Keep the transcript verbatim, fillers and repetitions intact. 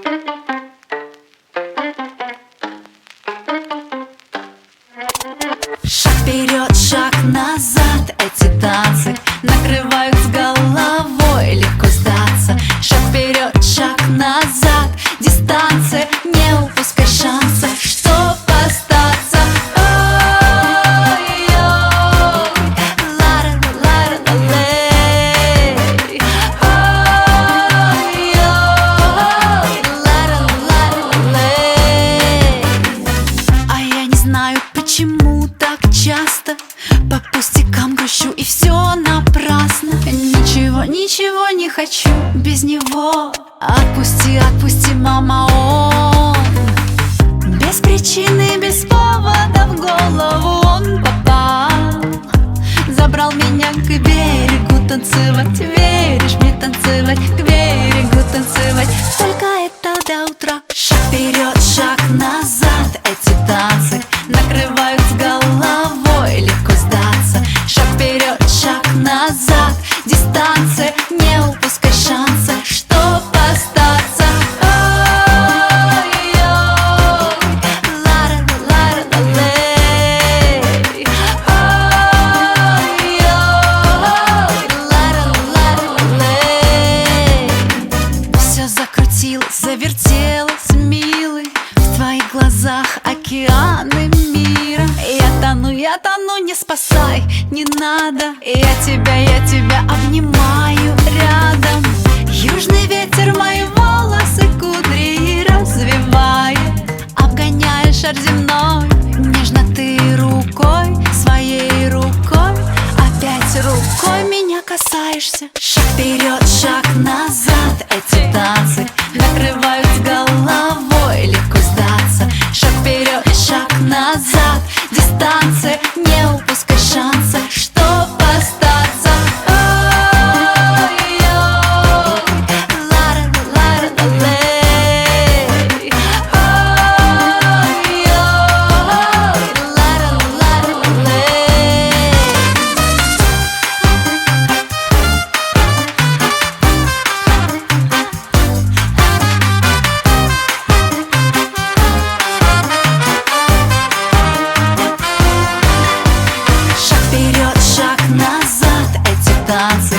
Шаг вперед, шаг назад, эти танцы накрывают с головой, легко сдаться. Шаг вперед, шаг назад, дистанция, не упускай шанса, чтоб остаться. Ой-ой, ла-ра-ла-ра-ла-лей. Ой-ой, ла-ра-ла-ра-ла-лей. А я не знаю, почему так часто по пустякам грущу, и все напрасно. Ничего, ничего не хочу без него. Отпусти, отпусти, мама, он без причины, без повода в голову он попал. Забрал меня к берегу танцевать. Веришь мне танцевать, к берегу танцевать. Только это до утра. Шаг вперед, шаг назад, эти танцы накрывают с головой, легко сдаться. Шаг вперед, шаг назад, дистанция, не упускай шанса, чтоб остаться. Ой-ой, ла-ра-ла-ра-ла-лей. Ой-ой, ла-ра-ла-ра-ла-лей. Все закрутилось, завертелось, милый, в твоих глазах океаны мира. Я тону, я тону, не спасай, не надо. Я тебя, я тебя обнимаю рядом. Южный ветер мои волосы кудри развивает, обгоняя шар земной. Нежно ты рукой, своей рукой, опять рукой меня касаешься. Шаг вперед, шаг назад, эти танцы накрывают с головой, легко сдаться. Шаг вперед, шаг назад, дистанция, не упускай шанса, чтоб остаться. Ой-ой, ла-ра-ла-ра-ла-лей. Ой-ой, ла-ра-ла-ра-ла-лей. Шаг вперед, шаг назад, эти танцы